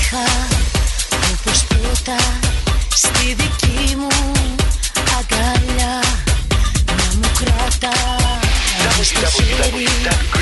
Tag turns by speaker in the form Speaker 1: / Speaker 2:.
Speaker 1: είχα όπως πρώτα στη δική μου αγκαλιά. Να μου κρατάς στο χέρι